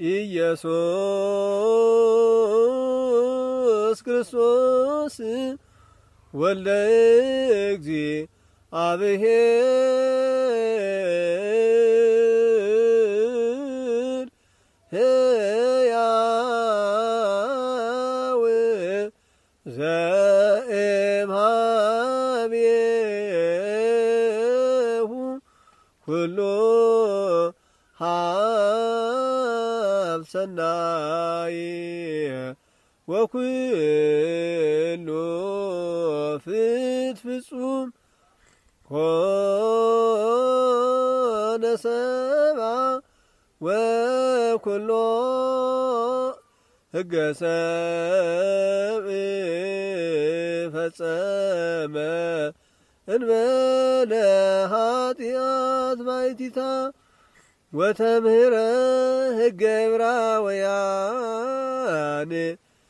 ኢየሱስ ክርስቶስ ወልደ እግዚአብሔር ሕያው ዘእምኀቤሁ ኩሉ ሀብ ሰናይ ወኩሉ ፍጹም ኮነ ሰብአ ወኩሎ ሕገ ሰብእ ፈጸመ እንበለ ኃጢአት ባሕቲታ ወተምህረ ሕገ ዕብራውያን